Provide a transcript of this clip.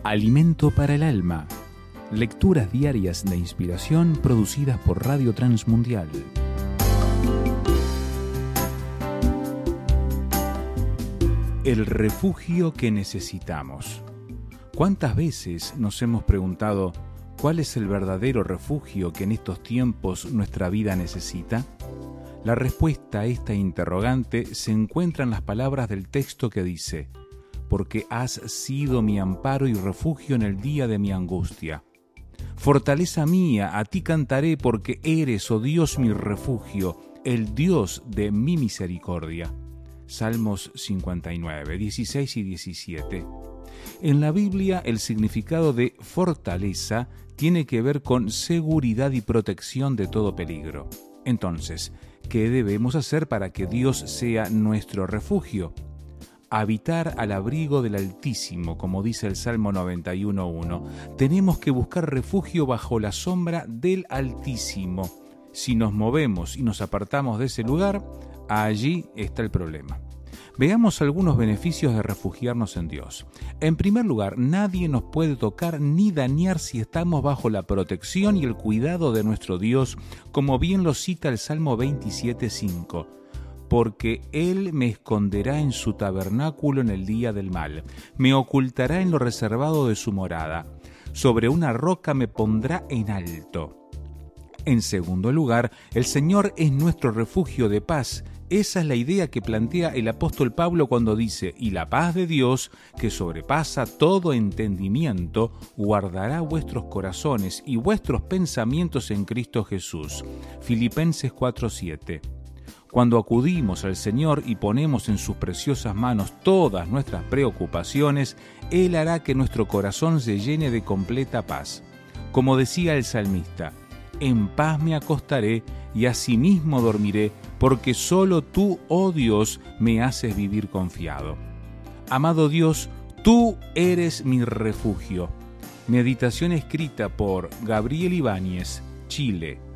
Alimento para el alma. Lecturas diarias de inspiración producidas por Radio Transmundial. El refugio que necesitamos. ¿Cuántas veces nos hemos preguntado cuál es el verdadero refugio que en estos tiempos nuestra vida necesita? La respuesta a esta interrogante se encuentra en las palabras del texto que dice: porque has sido mi amparo y refugio en el día de mi angustia. Fortaleza mía, a ti cantaré porque eres, oh Dios, mi refugio, el Dios de mi misericordia. Salmos 59, 16 y 17. En la Biblia, el significado de fortaleza tiene que ver con seguridad y protección de todo peligro. Entonces, ¿qué debemos hacer para que Dios sea nuestro refugio? Habitar al abrigo del Altísimo, como dice el Salmo 91:1. Tenemos que buscar refugio bajo la sombra del Altísimo. Si nos movemos y nos apartamos de ese lugar, allí está el problema. Veamos algunos beneficios de refugiarnos en Dios. En primer lugar, nadie nos puede tocar ni dañar si estamos bajo la protección y el cuidado de nuestro Dios, como bien lo cita el Salmo 27:5. Porque Él me esconderá en su tabernáculo en el día del mal, me ocultará en lo reservado de su morada, sobre una roca me pondrá en alto. En segundo lugar, el Señor es nuestro refugio de paz. Esa es la idea que plantea el apóstol Pablo cuando dice: y la paz de Dios, que sobrepasa todo entendimiento, guardará vuestros corazones y vuestros pensamientos en Cristo Jesús. Filipenses 4:7. Cuando acudimos al Señor y ponemos en sus preciosas manos todas nuestras preocupaciones, Él hará que nuestro corazón se llene de completa paz. Como decía el salmista: en paz me acostaré y asimismo dormiré, porque solo tú, oh Dios, me haces vivir confiado. Amado Dios, tú eres mi refugio. Meditación escrita por Gabriel Ibáñez, Chile,